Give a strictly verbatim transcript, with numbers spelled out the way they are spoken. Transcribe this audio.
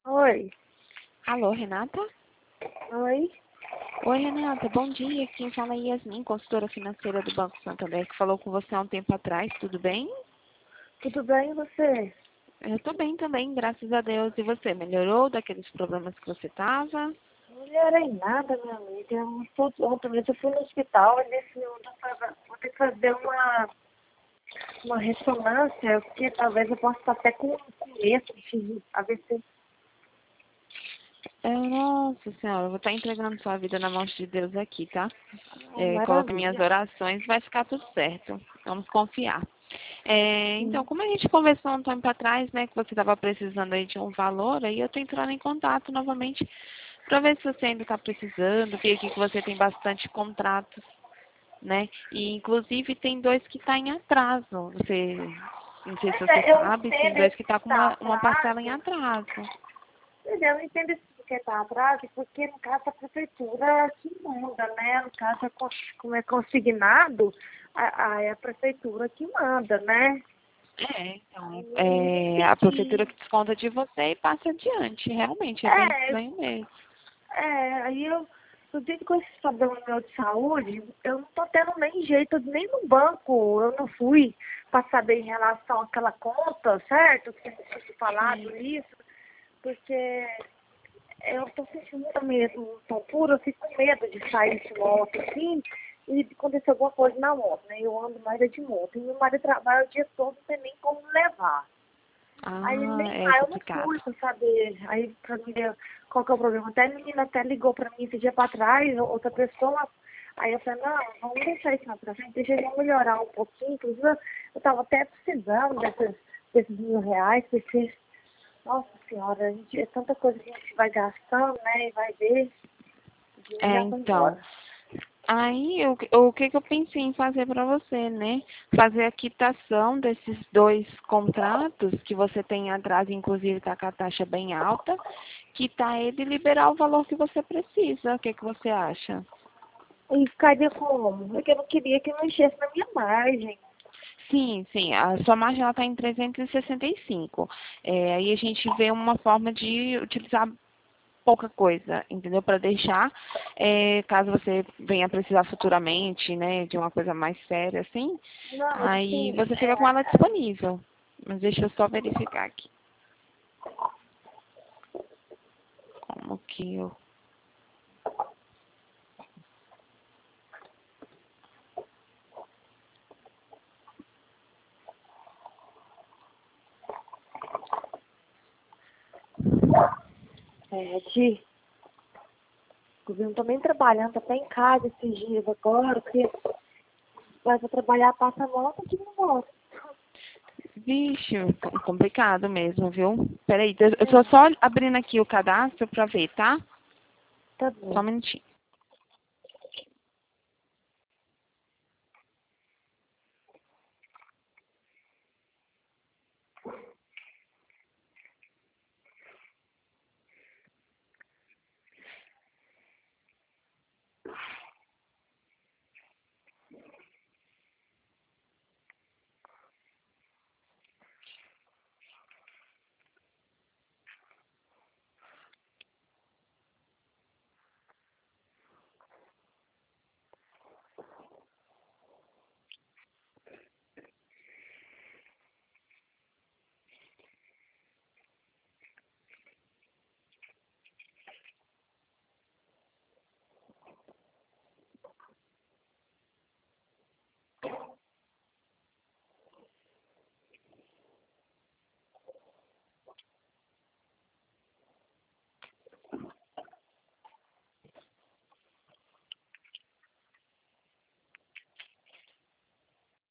Oi. Alô, Renata? Oi. Oi, Renata, bom dia. Quem fala é Yasmin, consultora financeira do Banco Santander, que falou com você há um tempo atrás, tudo bem? Tudo bem e você? Eu tô bem também, graças a Deus. E você, melhorou daqueles problemas que você tava? Não melhorei nada, minha amiga. Eu tô- Ontem mesmo eu fui no hospital e nesse minuto eu tava- vou ter que fazer uma, uma ressonância, porque talvez eu possa estar até com com medo de A V C. É, nossa senhora, eu vou estar entregando sua vida na mão de Deus aqui, tá? Ah, É, coloque minhas maravilha. orações, vai ficar tudo certo. Vamos confiar. É, então, Sim. como a gente conversou um tempo atrás, né, que você estava precisando aí de um valor, aí eu tô entrando em contato novamente para ver se você ainda está precisando, vi aqui que você tem bastante contratos, né? E inclusive tem dois que estão em atraso. Você, não sei se Mas você é, eu sabe, tem entendo dois esse que que estão com tá uma, uma parcela em atraso. atraso. Pois é, eu entendo esse que tá atraso, porque no caso a prefeitura que manda, né? No caso, é cons- como é consignado, a, a, é a prefeitura que manda, né? É, então, Eu não é, a prefeitura entendi. que desconta de você e passa adiante. Realmente, é bem É, estranho mesmo. é, aí eu, eu digo com esse problema meu de saúde, eu não tô tendo nem jeito, nem no banco, eu não fui para saber em relação àquela conta, certo? Que você tinha falado Sim. isso, porque eu tô sentindo muito medo, tão puro, eu fico com medo de sair de moto, assim, e acontecer alguma coisa na moto, né? Eu ando mais é de moto, e meu marido trabalha o dia todo, não tem nem como levar. Aí Ah, nem é lá eu não complicado. fui pra saber. Aí pra mim ver qual que é o problema. Até a menina até ligou pra mim esse dia pra trás, outra pessoa. Aí eu falei, não, vamos deixar isso na pra frente, deixa eu melhorar um pouquinho. Inclusive, eu tava até precisando desses, desses mil reais, porque, nossa senhora, a gente, é tanta coisa que a gente vai gastando, né? E vai ver, o dinheiro É, já foi então. embora. Aí, o, que- o que que eu pensei em fazer para você, né? Fazer a quitação desses dois contratos que você tem em atraso, inclusive está com a taxa bem alta, quitar ele e liberar o valor que você precisa. O que que você acha? E cadê como? Porque eu não queria que mexesse na minha margem. Sim, sim, a sua margem está em trezentos e sessenta e cinco. É, aí a gente vê uma forma de utilizar pouca coisa, entendeu? Para deixar, é, caso você venha precisar futuramente, né, de uma coisa mais séria, assim, Não, mas aí assim, você fica com ela é, disponível. Mas deixa eu só verificar aqui. Como que eu... é de o governo também trabalhando até em casa esses dias agora, porque vai pra trabalhar, passa a moto aqui no moto. Vixe, com- complicado mesmo, viu? Peraí, eu eu tô É, só abrindo aqui o cadastro para ver, tá? tá Só bom. um minutinho.